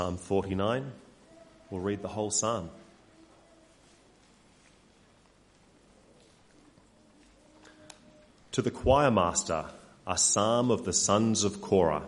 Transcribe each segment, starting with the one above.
Psalm 49. We'll read the whole psalm. To the choir master, a psalm of the sons of Korah.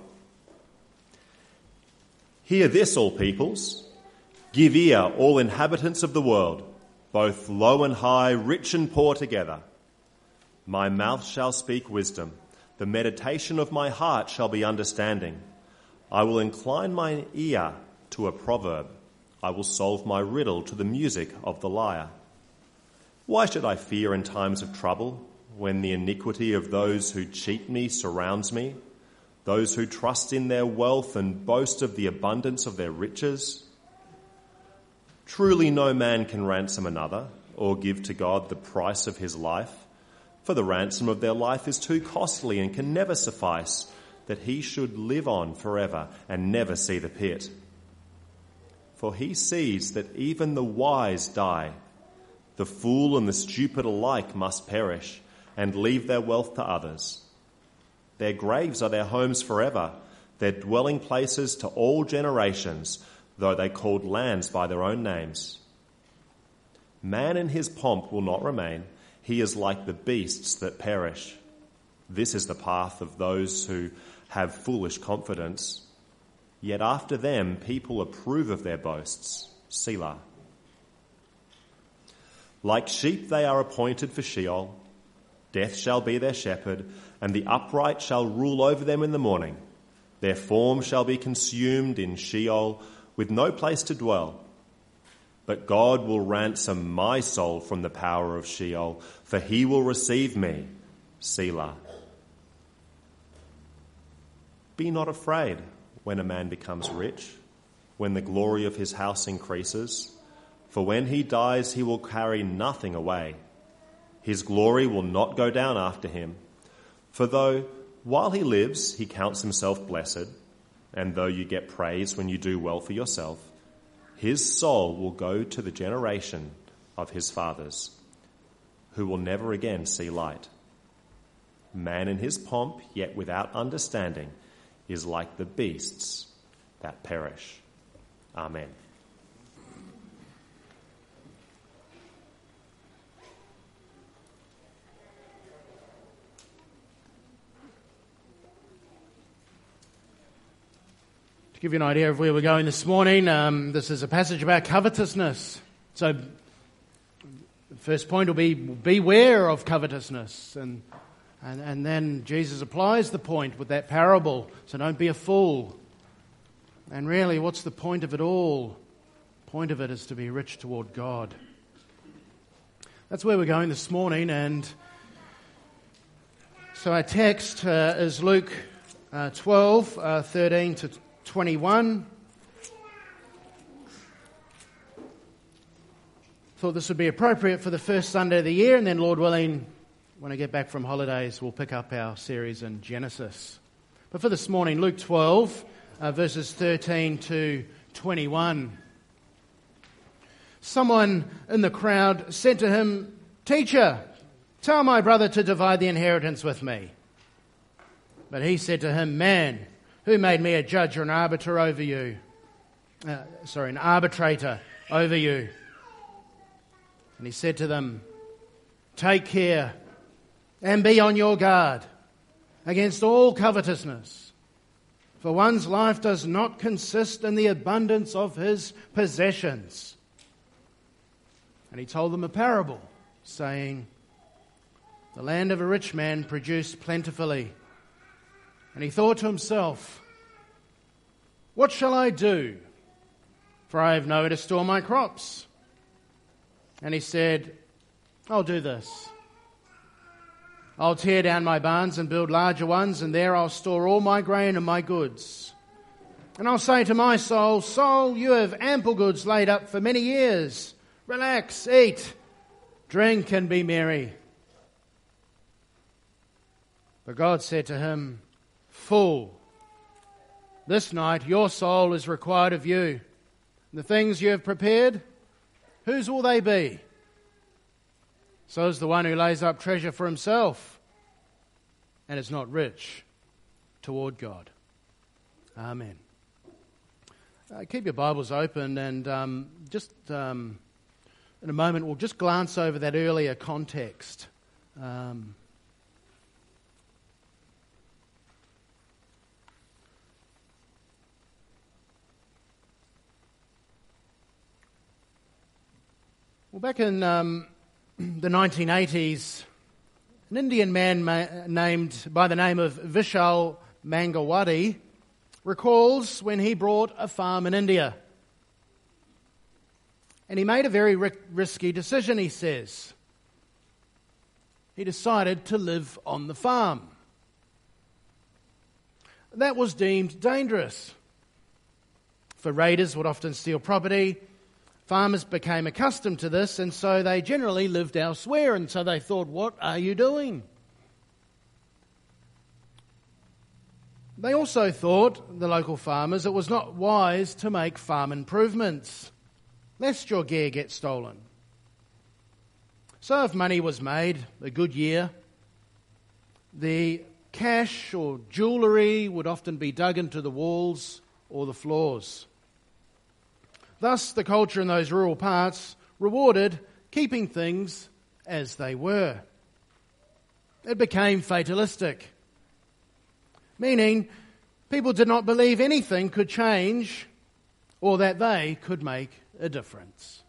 Hear this, all peoples. Give ear, all inhabitants of the world, both low and high, rich and poor together. My mouth shall speak wisdom. The meditation of my heart shall be understanding. I will incline mine ear to a proverb. I will solve my riddle to the music of the lyre. Why should I fear in times of trouble, when the iniquity of those who cheat me surrounds me, those who trust in their wealth and boast of the abundance of their riches? Truly no man can ransom another or give to God the price of his life, for the ransom of their life is too costly and can never suffice, that he should live on forever and never see the pit. For he sees that even the wise die. The fool and the stupid alike must perish and leave their wealth to others. Their graves are their homes forever, their dwelling places to all generations, though they called lands by their own names. Man in his pomp will not remain. He is like the beasts that perish. This is the path of those who have foolish confidence. Yet after them people approve of their boasts. Selah. Like sheep they are appointed for Sheol. Death shall be their shepherd, and the upright shall rule over them in the morning. Their form shall be consumed in Sheol, with no place to dwell. But God will ransom my soul from the power of Sheol, for he will receive me. Selah. Be not afraid when a man becomes rich, when the glory of his house increases. For when he dies, he will carry nothing away. His glory will not go down after him. For though, while he lives, he counts himself blessed, and though you get praise when you do well for yourself, his soul will go to the generation of his fathers, who will never again see light. Man in his pomp, yet without understanding, is like the beasts that perish. Amen. To give you an idea of where we're going this morning, this is a passage about covetousness. So the first point will be beware of covetousness. And then Jesus applies the point with that parable. So don't be a fool. And really, what's the point of it all? The point of it is to be rich toward God. That's where we're going this morning. And so our text is Luke 12, 13 to 21. Thought this would be appropriate for the first Sunday of the year, and then Lord willing, when I get back from holidays, we'll pick up our series in Genesis. But for this morning, Luke 12, verses 13 to 21. Someone in the crowd said to him, "Teacher, tell my brother to divide the inheritance with me." But he said to him, "Man, who made me a judge or an arbitrator over you? And he said to them, "Take care and be on your guard against all covetousness. For one's life does not consist in the abundance of his possessions." And he told them a parable, saying, "The land of a rich man produced plentifully. And he thought to himself, 'What shall I do? For I have nowhere to store my crops.' And he said, 'I'll do this. I'll tear down my barns and build larger ones, and there I'll store all my grain and my goods. And I'll say to my soul, Soul, you have ample goods laid up for many years. Relax, eat, drink, and be merry.' But God said to him, 'Fool, this night your soul is required of you. The things you have prepared, whose will they be? So is the one who lays up treasure for himself and is not rich toward God.'" Amen. Keep your Bibles open and in a moment we'll just glance over that earlier context. Well, back in the 1980s, an Indian man named by the name of Vishal Mangalwadi recalls when he bought a farm in India. And he made a very risky decision, he says. He decided to live on the farm. That was deemed dangerous. For raiders would often steal property. Farmers became accustomed to this, and so they generally lived elsewhere. And so they thought, what are you doing? They also thought, the local farmers, it was not wise to make farm improvements, lest your gear get stolen. So if money was made a good year, the cash or jewellery would often be dug into the walls or the floors. Thus, the culture in those rural parts rewarded keeping things as they were. It became fatalistic, meaning people did not believe anything could change or that they could make a difference.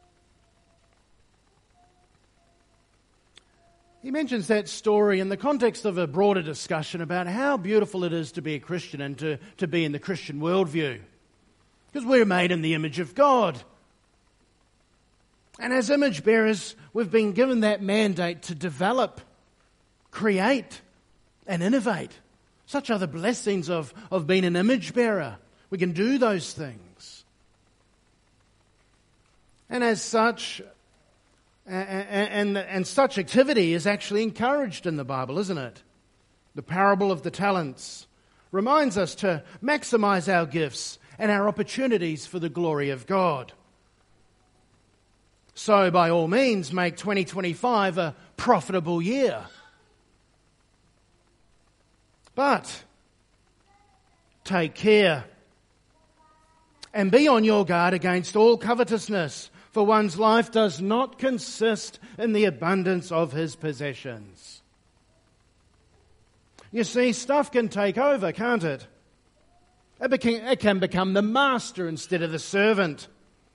He mentions that story in the context of a broader discussion about how beautiful it is to be a Christian and to be in the Christian worldview. Because we're made in the image of God. And as image bearers, we've been given that mandate to develop, create, and innovate. Such are the blessings of being an image bearer. We can do those things. And as such, and such activity is actually encouraged in the Bible, isn't it? The parable of the talents reminds us to maximize our gifts and our opportunities for the glory of God. So, by all means, make 2025 a profitable year. But take care and be on your guard against all covetousness, for one's life does not consist in the abundance of his possessions. You see, stuff can take over, can't it? It can become the master instead of the servant.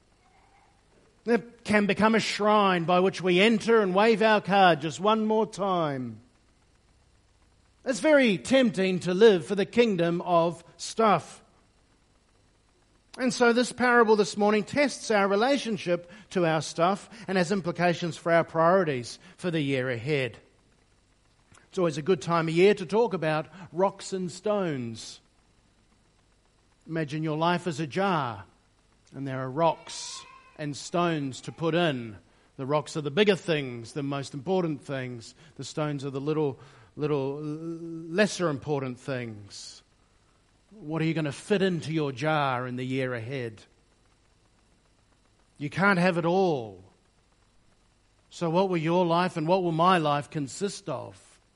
It can become a shrine by which we enter and wave our card just one more time. It's very tempting to live for the kingdom of stuff. And so this parable this morning tests our relationship to our stuff and has implications for our priorities for the year ahead. It's always a good time of year to talk about rocks and stones. Imagine your life as a jar, and there are rocks and stones to put in. The rocks are the bigger things, the most important things. The stones are the little lesser important things. What are you going to fit into your jar in the year ahead? You can't have it all. So what will your life and what will my life consist of?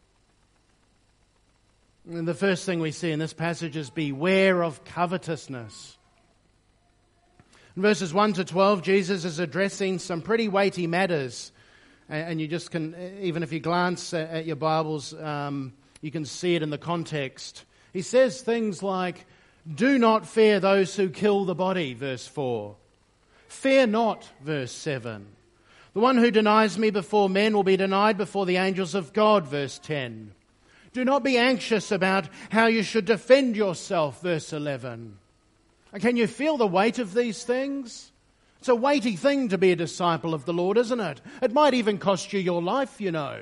And the first thing we see in this passage is beware of covetousness. In verses 1 to 12, Jesus is addressing some pretty weighty matters. And you just can, even if you glance at your Bibles, you can see it in the context. He says things like, do not fear those who kill the body, verse 4. Fear not, verse 7. The one who denies me before men will be denied before the angels of God, verse 10. Do not be anxious about how you should defend yourself, verse 11. And can you feel the weight of these things? It's a weighty thing to be a disciple of the Lord, isn't it? It might even cost you your life, you know.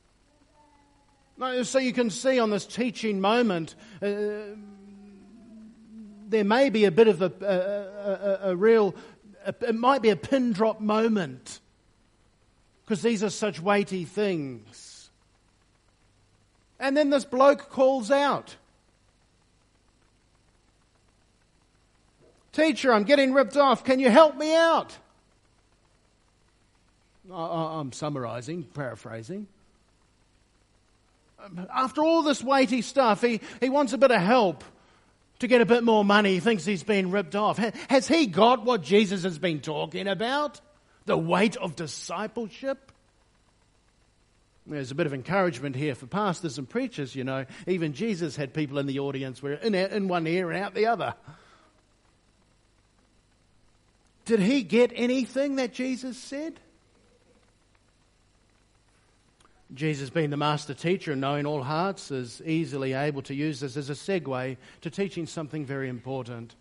So you can see on this teaching moment, there may be a bit of it might be a pin drop moment, because these are such weighty things. And then this bloke calls out, "Teacher, I'm getting ripped off. Can you help me out?" I'm summarizing, paraphrasing. After all this weighty stuff, he wants a bit of help to get a bit more money. He thinks he's been ripped off. Has he got what Jesus has been talking about? The weight of discipleship? There's a bit of encouragement here for pastors and preachers, you know. Even Jesus had people in the audience where in one ear and out the other. Did he get anything that Jesus said? Jesus, being the master teacher and knowing all hearts, is easily able to use this as a segue to teaching something very important.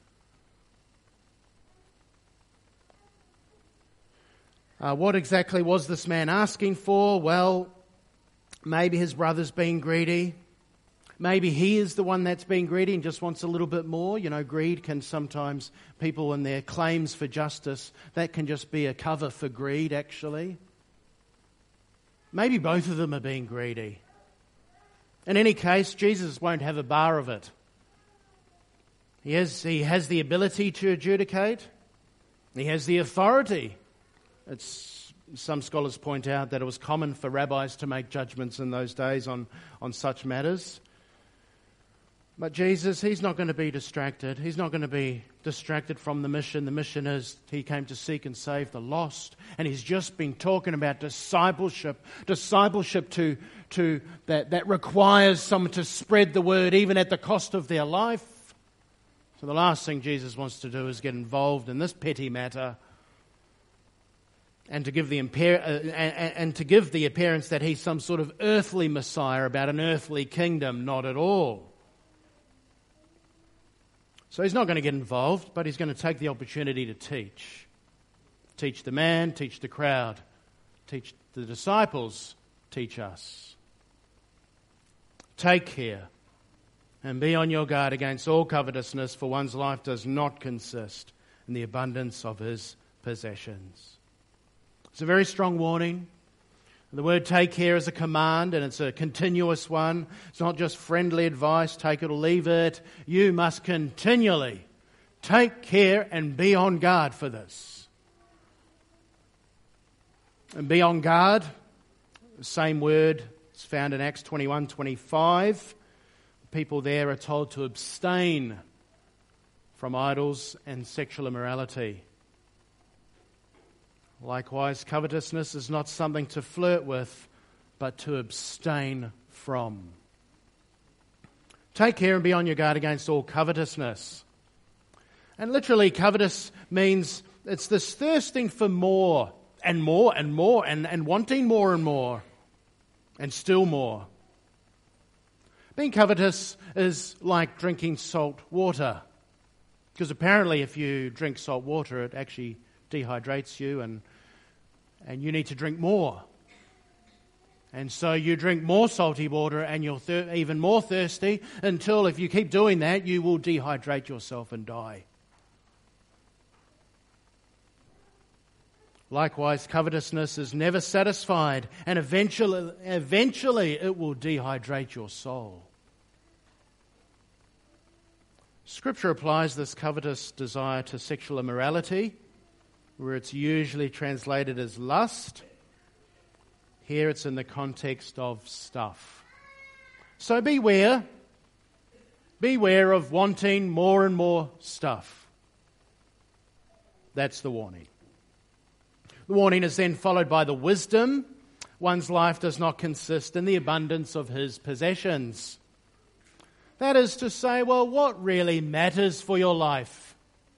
What exactly was this man asking for? Well, maybe his brother's being greedy. Maybe he is the one that's being greedy and just wants a little bit more. You know, greed can sometimes, people in their claims for justice, that can just be a cover for greed, actually. Maybe both of them are being greedy. In any case, Jesus won't have a bar of it. He has the ability to adjudicate. He has the authority. Some scholars point out that it was common for rabbis to make judgments in those days on such matters. But Jesus, he's not going to be distracted. He's not going to be distracted from the mission. The mission is he came to seek and save the lost. And he's just been talking about discipleship. Discipleship that requires someone to spread the word even at the cost of their life. So the last thing Jesus wants to do is get involved in this petty matter and to give the appearance that he's some sort of earthly Messiah about an earthly kingdom. Not at all. So he's not going to get involved, but he's going to take the opportunity to teach. Teach the man, teach the crowd, teach the disciples, teach us. Take care and be on your guard against all covetousness, for one's life does not consist in the abundance of his possessions. It's a very strong warning. The word take care is a command, and it's a continuous one. It's not just friendly advice, take it or leave it. You must continually take care and be on guard for this. And be on guard, the same word is found in Acts 21:25. People there are told to abstain from idols and sexual immorality. Likewise, covetousness is not something to flirt with, but to abstain from. Take care and be on your guard against all covetousness. And literally, covetous means it's this thirsting for more and more and more and wanting more and more and still more. Being covetous is like drinking salt water, because apparently if you drink salt water, it actually dehydrates you and you need to drink more. And so you drink more salty water and you're even more thirsty until if you keep doing that, you will dehydrate yourself and die. Likewise, covetousness is never satisfied, and eventually it will dehydrate your soul. Scripture applies this covetous desire to sexual immorality, where it's usually translated as lust. Here it's in the context of stuff. So beware of wanting more and more stuff. That's the warning. The warning is then followed by the wisdom. One's life does not consist in the abundance of his possessions. That is to say, well, what really matters for your life?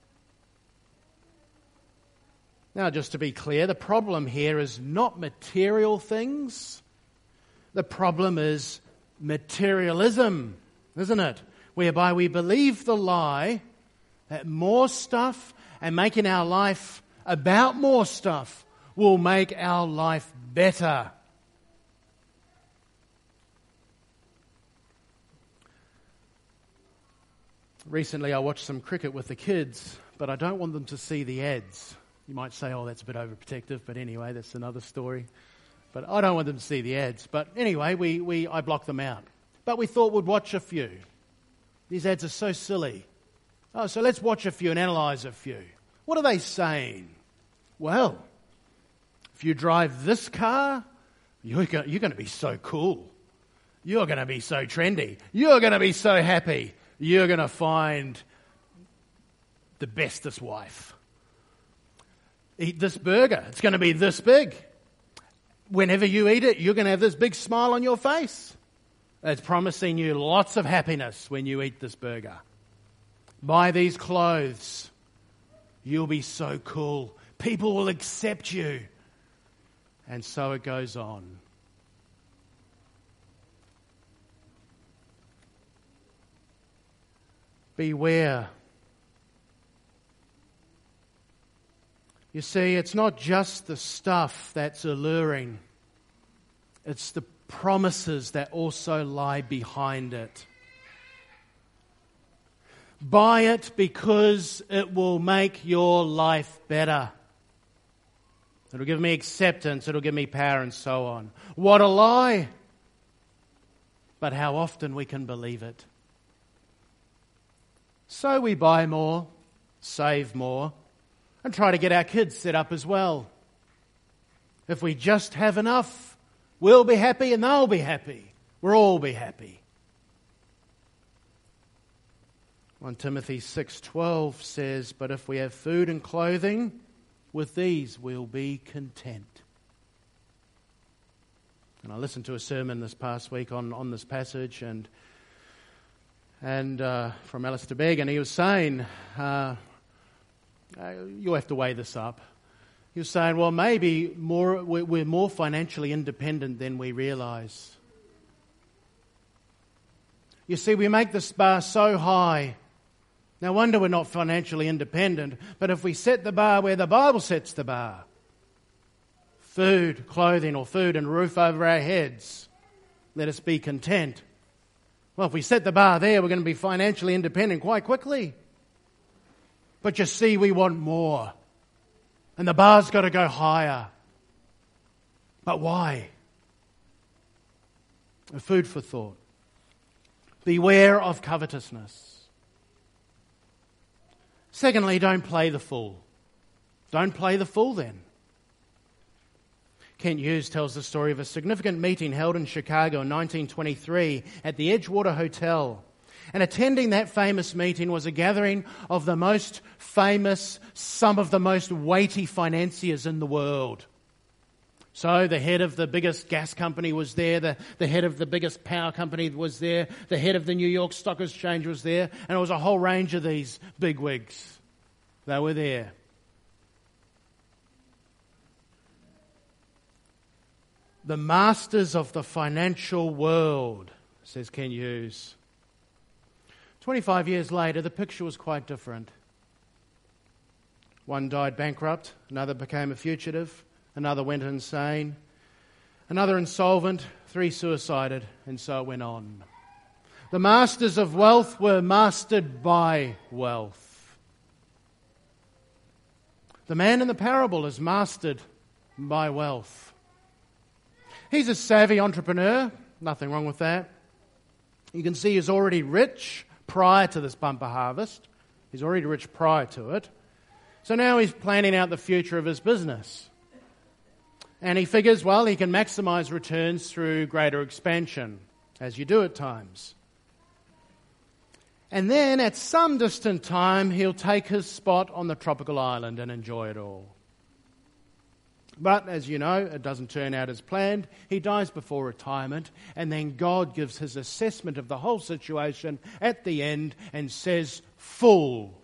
Now, just to be clear, the problem here is not material things. The problem is materialism, isn't it? Whereby we believe the lie that more stuff and making our life about more stuff will make our life better. Recently I watched some cricket with the kids, but I don't want them to see the ads. You might say, oh, that's a bit overprotective, but anyway, that's another story. But I don't want them to see the ads. But anyway, I blocked them out. But we thought we'd watch a few. These ads are so silly. Oh, so let's watch a few and analyse a few. What are they saying? Well, if you drive this car, you're going to be so cool. You're going to be so trendy. You're going to be so happy. you're going to find the bestest wife. Eat this burger. It's going to be this big. Whenever you eat it, you're going to have this big smile on your face. It's promising you lots of happiness when you eat this burger. Buy these clothes. You'll be so cool. People will accept you. And so it goes on. Beware. You see, it's not just the stuff that's alluring. It's the promises that also lie behind it. Buy it because it will make your life better. It'll give me acceptance, it'll give me power, and so on. What a lie! But how often we can believe it. So we buy more, save more, and try to get our kids set up as well. If we just have enough, we'll be happy and they'll be happy. We'll all be happy. 1 Timothy 6:12 says, "But if we have food and clothing, with these we'll be content." And I listened to a sermon this past week on this passage and from Alistair Begg, and he was saying, you'll have to weigh this up. He was saying, well, maybe we're more financially independent than we realise. You see, we make this bar so high. No wonder we're not financially independent. But if we set the bar where the Bible sets the bar, food, clothing, or food and roof over our heads, let us be content. Well, if we set the bar there, we're going to be financially independent quite quickly. But you see, we want more. And the bar's got to go higher. But why? A food for thought. Beware of covetousness. Secondly, don't play the fool. Don't play the fool then. Kent Hughes tells the story of a significant meeting held in Chicago in 1923 at the Edgewater Hotel. And attending that famous meeting was a gathering of the most famous, some of the most weighty financiers in the world. So the head of the biggest gas company was there, the head of the biggest power company was there, the head of the New York Stock Exchange was there, and it was a whole range of these bigwigs. They were there. The masters of the financial world, says Ken Hughes. 25 years later, the picture was quite different. One died bankrupt, another became a fugitive, another went insane, another insolvent, 3 suicided, and so it went on. The masters of wealth were mastered by wealth. The man in the parable is mastered by wealth. He's a savvy entrepreneur, nothing wrong with that. You can see he's already rich prior to this bumper harvest. He's already rich prior to it. So now he's planning out the future of his business. And he figures, well, he can maximize returns through greater expansion, as you do at times. And then at some distant time, he'll take his spot on the tropical island and enjoy it all. But, as you know, it doesn't turn out as planned. He dies before retirement, and then God gives his assessment of the whole situation at the end and says, "Fool."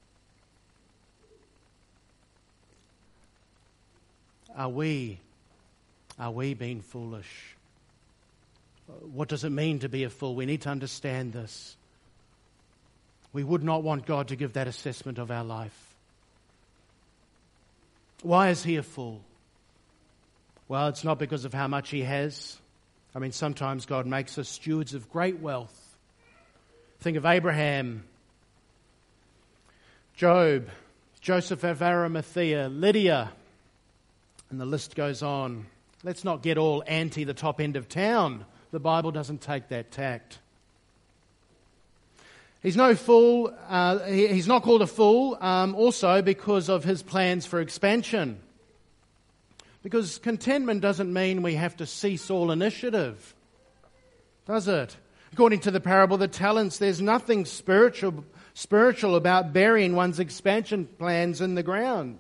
Are we being foolish? What does it mean to be a fool? We need to understand this. We would not want God to give that assessment of our life. Why is he a fool? Well, it's not because of how much he has. I mean, sometimes God makes us stewards of great wealth. Think of Abraham, Job, Joseph of Arimathea, Lydia, and the list goes on. Let's not get all anti the top end of town. The Bible doesn't take that tact. He's no fool. He's not called a fool also because of his plans for expansion. Because contentment doesn't mean we have to cease all initiative, does it? According to the parable of the talents, there's nothing spiritual about burying one's expansion plans in the ground.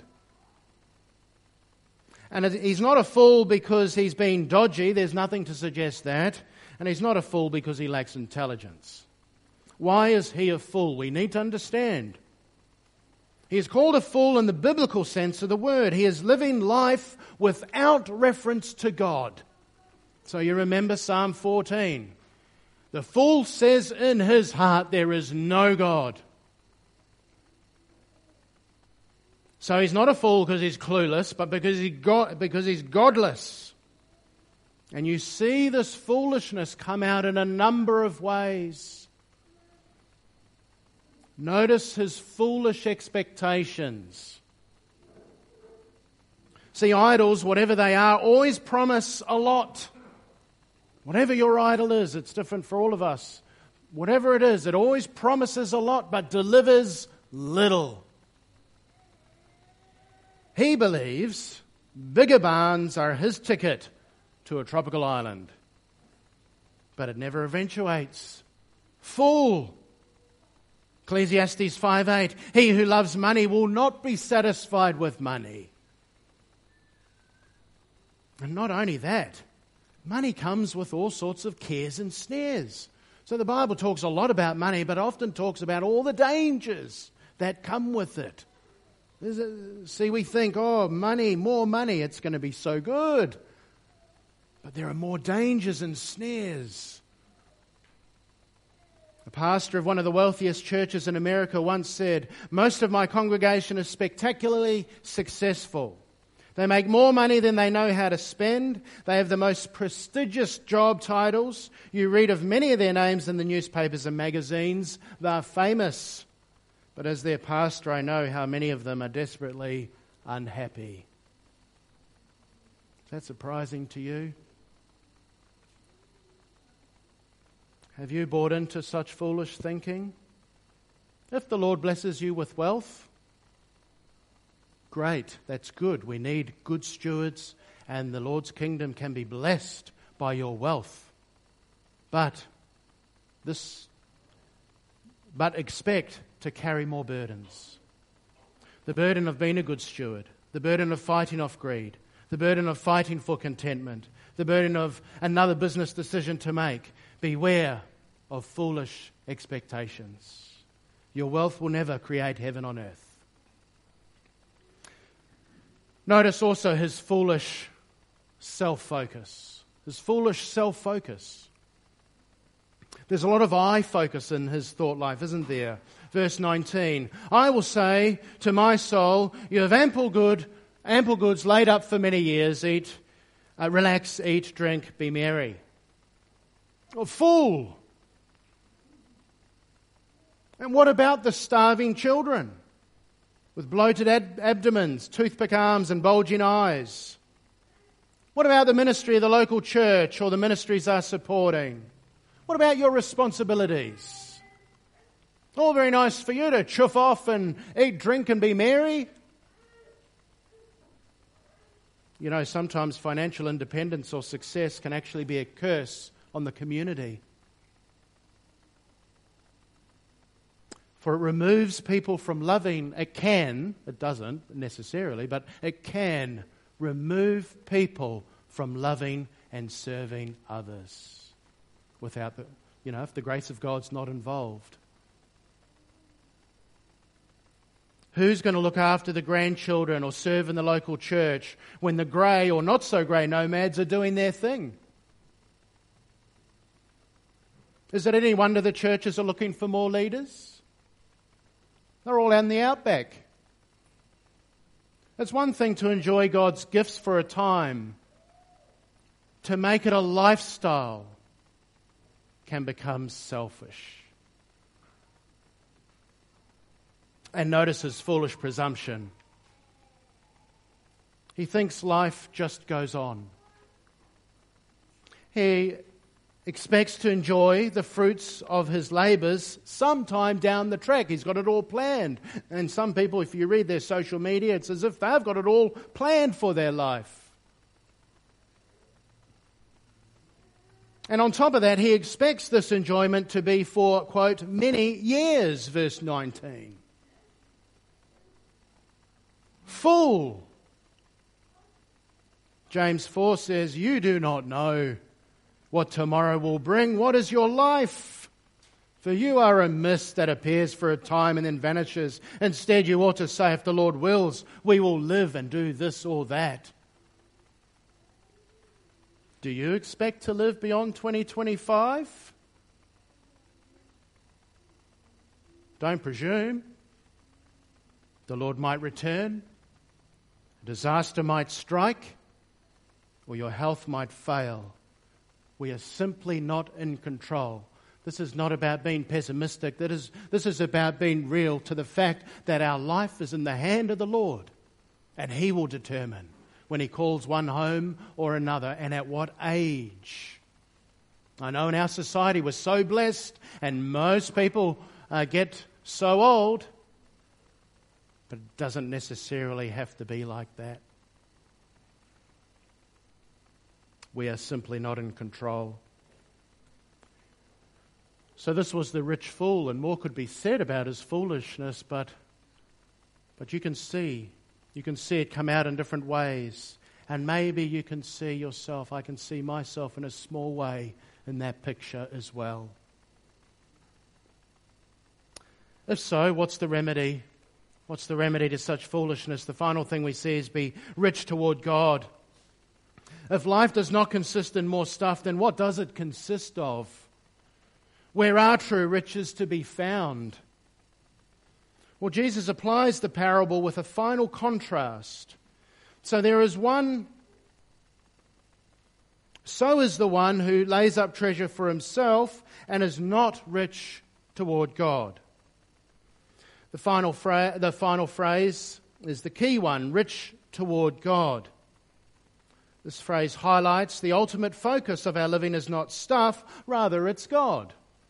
And he's not a fool because he's been dodgy. There's nothing to suggest that. And he's not a fool because he lacks intelligence. Why is he a fool? We need to understand. He is called a fool in the biblical sense of the word. He is living life without reference to God. So you remember Psalm 14. The fool says in his heart, there is no God. So he's not a fool because he's clueless, but because he's godless. And you see this foolishness come out in a number of ways. Notice his foolish expectations. See, idols, whatever they are, always promise a lot. Whatever your idol is, it's different for all of us. Whatever it is, it always promises a lot but delivers little. He believes bigger barns are his ticket to a tropical island. But it never eventuates. Fool! Ecclesiastes 5:8. He who loves money will not be satisfied with money. And not only that, money comes with all sorts of cares and snares. So the Bible talks a lot about money, but often talks about all the dangers that come with it. See, we think, money, more money, it's going to be so good. But there are more dangers and snares. The pastor of one of the wealthiest churches in America once said, most of my congregation is spectacularly successful. They make more money than they know how to spend. They have the most prestigious job titles. You read of many of their names in the newspapers and magazines. They're famous. But as their pastor, I know how many of them are desperately unhappy. Is that surprising to you? Have you bought into such foolish thinking? If the Lord blesses you with wealth, great, that's good. We need good stewards, and the Lord's kingdom can be blessed by your wealth. But expect to carry more burdens. The burden of being a good steward, the burden of fighting off greed, the burden of fighting for contentment, the burden of another business decision to make. Beware of foolish expectations. Your wealth will never create heaven on earth. Notice also his foolish self-focus. His foolish self-focus. There's a lot of I focus in his thought life, isn't there? Verse 19, I will say to my soul, you have ample goods laid up for many years. Relax, eat, drink, be merry. Oh, fool! And what about the starving children with bloated abdomens, toothpick arms and bulging eyes? What about the ministry of the local church or the ministries they're supporting? What about your responsibilities? All very nice for you to chuff off and eat, drink and be merry. You know, sometimes financial independence or success can actually be a curse on the community. For it removes people from loving. It doesn't necessarily, but it can remove people from loving and serving others without if the grace of God's not involved. Who's going to look after the grandchildren or serve in the local church when the grey or not so grey nomads are doing their thing? Is it any wonder the churches are looking for more leaders? They're all out in the outback. It's one thing to enjoy God's gifts for a time. To make it a lifestyle can become selfish. And notice his foolish presumption. He thinks life just goes on. He expects to enjoy the fruits of his labours sometime down the track. He's got it all planned. And some people, if you read their social media, it's as if they've got it all planned for their life. And on top of that, he expects this enjoyment to be for, quote, many years, verse 19. Fool! James 4 says, you do not know what tomorrow will bring. What is your life? For you are a mist that appears for a time and then vanishes. Instead, you ought to say, if the Lord wills, we will live and do this or that. Do you expect to live beyond 2025? Don't presume. The Lord might return, a disaster might strike, or your health might fail. We are simply not in control. This is not about being pessimistic. This is about being real to the fact that our life is in the hand of the Lord, and He will determine when He calls one home or another, and at what age. I know in our society we're so blessed, and most people get so old, but it doesn't necessarily have to be like that. We are simply not in control. So this was the rich fool, and more could be said about his foolishness, but you can see it come out in different ways. And maybe you can see yourself, I can see myself in a small way in that picture as well. If so, what's the remedy? What's the remedy to such foolishness? The final thing we see is be rich toward God. If life does not consist in more stuff, then what does it consist of? Where are true riches to be found? Well, Jesus applies the parable with a final contrast. So there is one, so is the one who lays up treasure for himself and is not rich toward God. The final phrase is the key one, rich toward God. This phrase highlights the ultimate focus of our living is not stuff, rather it's God.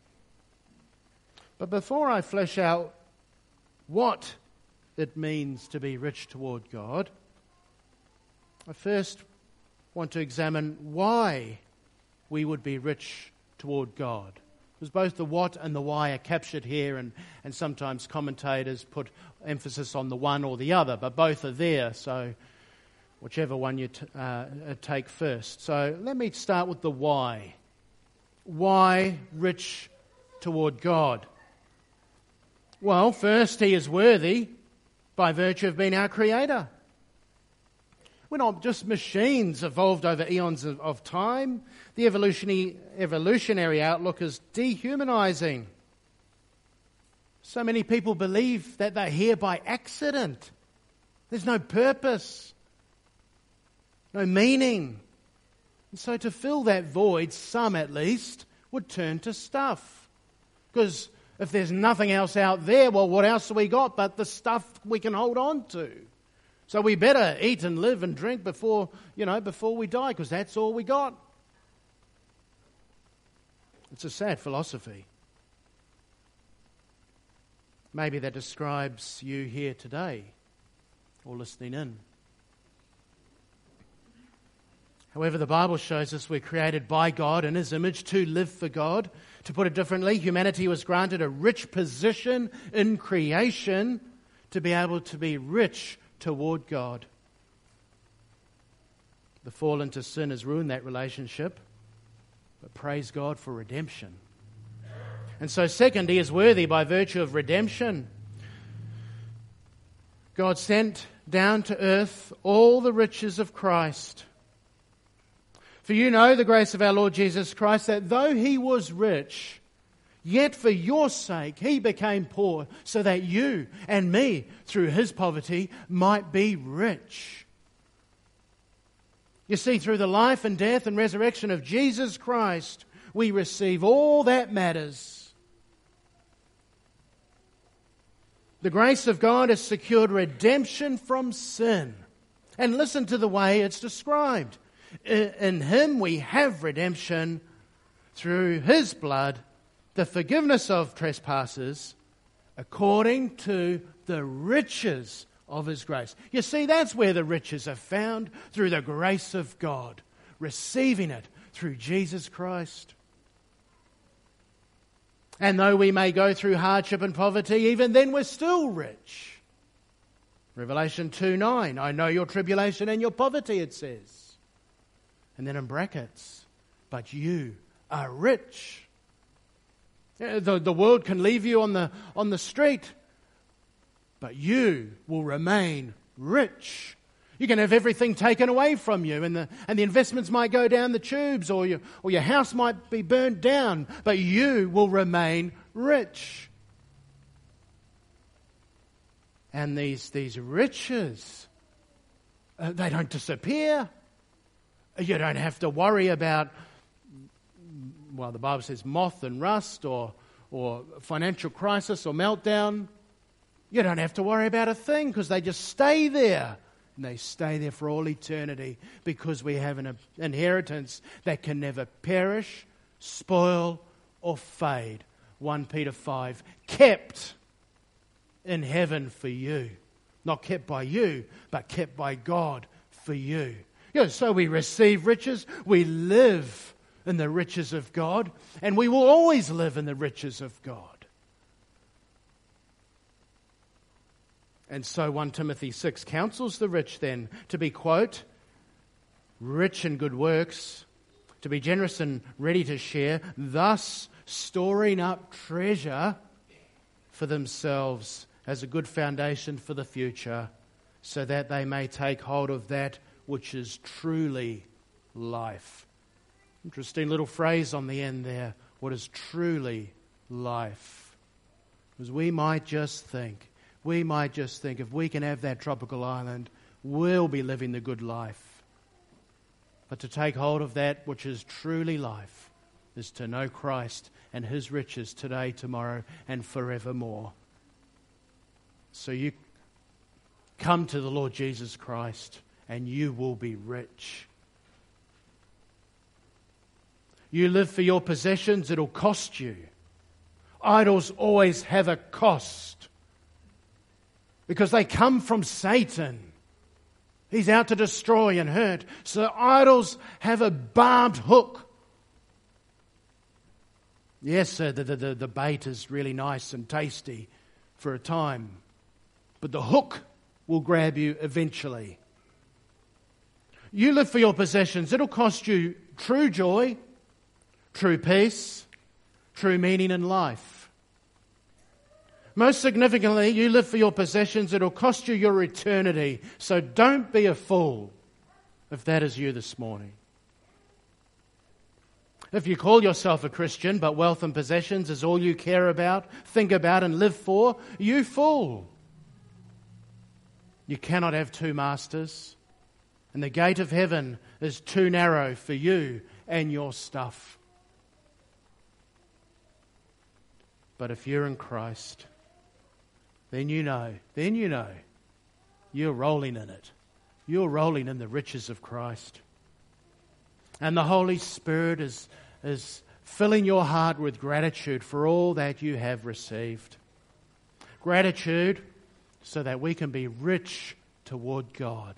But before I flesh out what it means to be rich toward God, I first want to examine why we would be rich toward God. Because both the what and the why are captured here, and sometimes commentators put emphasis on the one or the other, but both are there, so whichever one you take first. So let me start with the why. Why rich toward God? Well, first, He is worthy by virtue of being our Creator. We're not just machines evolved over eons of time. The evolutionary outlook is dehumanizing. So many people believe that they're here by accident. There's no purpose, no meaning. And so to fill that void, some at least would turn to stuff. Because if there's nothing else out there, well, what else have we got but the stuff we can hold on to? So we better eat and live and drink before we die, because that's all we got. It's a sad philosophy. Maybe that describes you here today or listening in. However, the Bible shows us we're created by God in His image to live for God. To put it differently, humanity was granted a rich position in creation to be able to be rich toward God. The fall into sin has ruined that relationship, but praise God for redemption. And so second, He is worthy by virtue of redemption. God sent down to earth all the riches of Christ. For you know the grace of our Lord Jesus Christ, that though He was rich, yet for your sake He became poor, so that you and me, through His poverty, might be rich. You see, through the life and death and resurrection of Jesus Christ, we receive all that matters. The grace of God has secured redemption from sin. And listen to the way it's described. In Him we have redemption through His blood, the forgiveness of trespasses, according to the riches of His grace. You see, that's where the riches are found, through the grace of God, receiving it through Jesus Christ. And though we may go through hardship and poverty, even then we're still rich. Revelation 2:9, I know your tribulation and your poverty, it says. And then in brackets, but you are rich. The world can leave you on the street, but you will remain rich. You can have everything taken away from you, and the investments might go down the tubes, or your house might be burnt down, but you will remain rich. And these riches, they don't disappear. You don't have to worry about, well, the Bible says moth and rust, or financial crisis or meltdown. You don't have to worry about a thing, because they just stay there. And they stay there for all eternity, because we have an inheritance that can never perish, spoil, or fade. 1 Peter 5, kept in heaven for you. Not kept by you, but kept by God for you. So we receive riches, we live in the riches of God, and we will always live in the riches of God. And so 1 Timothy 6 counsels the rich then to be, quote, rich in good works, to be generous and ready to share, thus storing up treasure for themselves as a good foundation for the future, so that they may take hold of that which is truly life. Interesting little phrase on the end there, what is truly life. Because we might just think if we can have that tropical island, we'll be living the good life. But to take hold of that which is truly life is to know Christ and His riches today, tomorrow, and forevermore. So you come to the Lord Jesus Christ and you will be rich. You live for your possessions, it'll cost you. Idols always have a cost, because they come from Satan. He's out to destroy and hurt. So idols have a barbed hook. Yes, the bait is really nice and tasty for a time, but the hook will grab you eventually. You live for your possessions. It'll cost you true joy, true peace, true meaning in life. Most significantly, you live for your possessions. It'll cost you your eternity. So don't be a fool if that is you this morning. If you call yourself a Christian, but wealth and possessions is all you care about, think about and live for, you fool. You cannot have two masters. And the gate of heaven is too narrow for you and your stuff. But if you're in Christ, then you know, you're rolling in it. You're rolling in the riches of Christ. And the Holy Spirit is filling your heart with gratitude for all that you have received. Gratitude so that we can be rich toward God.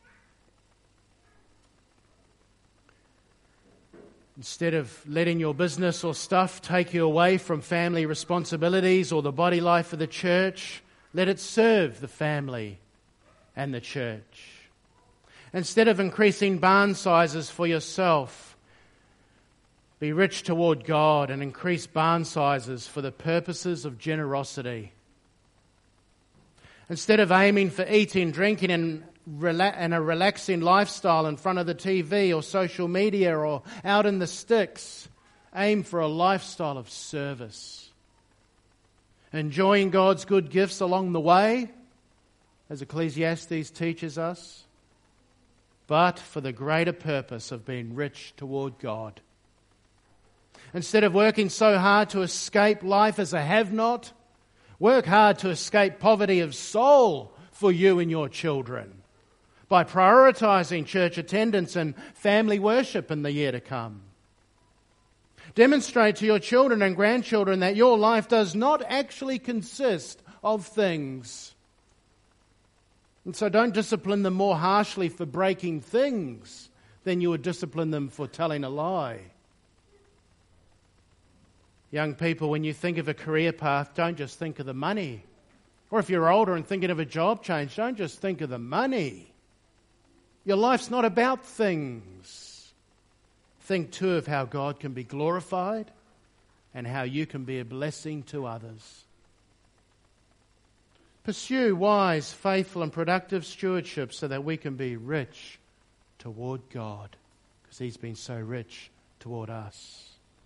Instead of letting your business or stuff take you away from family responsibilities or the body life of the church, let it serve the family and the church. Instead of increasing barn sizes for yourself, be rich toward God and increase barn sizes for the purposes of generosity. Instead of aiming for eating, drinking, and a relaxing lifestyle in front of the TV or social media or out in the sticks, aim for a lifestyle of service. Enjoying God's good gifts along the way, as Ecclesiastes teaches us, but for the greater purpose of being rich toward God. Instead of working so hard to escape life as a have-not, work hard to escape poverty of soul for you and your children by prioritizing church attendance and family worship in the year to come. Demonstrate to your children and grandchildren that your life does not actually consist of things. And so don't discipline them more harshly for breaking things, than you would discipline them for telling a lie. Young people, when you think of a career path, don't just think of the money. Or if you're older and thinking of a job change, don't just think of the money. Your life's not about things. Think too of how God can be glorified and how you can be a blessing to others. Pursue wise, faithful and productive stewardship so that we can be rich toward God, because He's been so rich toward us.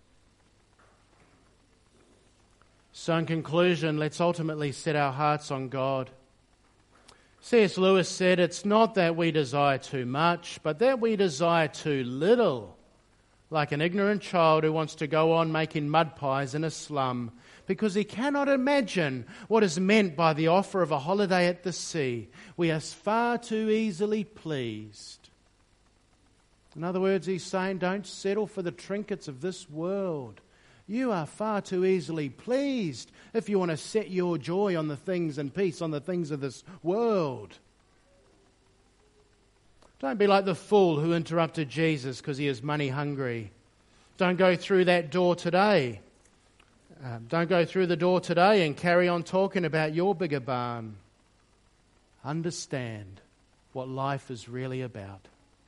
So in conclusion, let's ultimately set our hearts on God. C.S. Lewis said, it's not that we desire too much, but that we desire too little, like an ignorant child who wants to go on making mud pies in a slum because he cannot imagine what is meant by the offer of a holiday at the sea. We are far too easily pleased. In other words, he's saying, don't settle for the trinkets of this world. You are far too easily pleased if you want to set your joy on the things and peace on the things of this world. Don't be like the fool who interrupted Jesus because he is money hungry. Don't go through that door today. Don't go through the door today and carry on talking about your bigger barn. Understand what life is really about.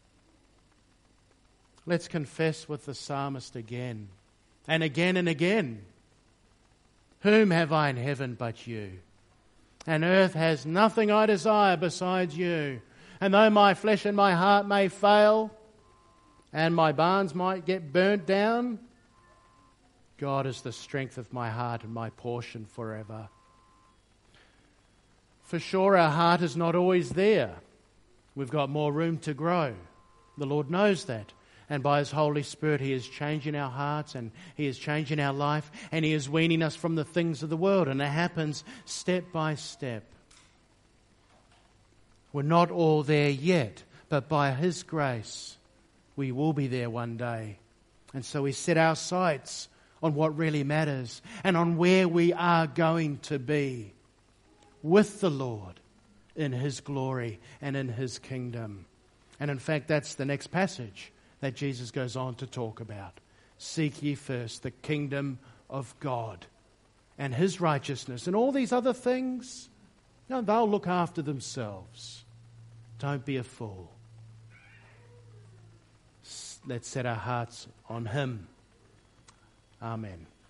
Let's confess with the psalmist again and again and again. Whom have I in heaven but you? And earth has nothing I desire besides you. And though my flesh and my heart may fail, and my barns might get burnt down, God is the strength of my heart and my portion forever. For sure, our heart is not always there. We've got more room to grow. The Lord knows that. And by His Holy Spirit, He is changing our hearts and He is changing our life and He is weaning us from the things of the world. And it happens step by step. We're not all there yet, but by His grace, we will be there one day. And so we set our sights on what really matters and on where we are going to be with the Lord in His glory and in His kingdom. And in fact, that's the next passage that Jesus goes on to talk about. Seek ye first the kingdom of God and His righteousness, and all these other things, they'll look after themselves. Don't be a fool. Let's set our hearts on Him. Amen.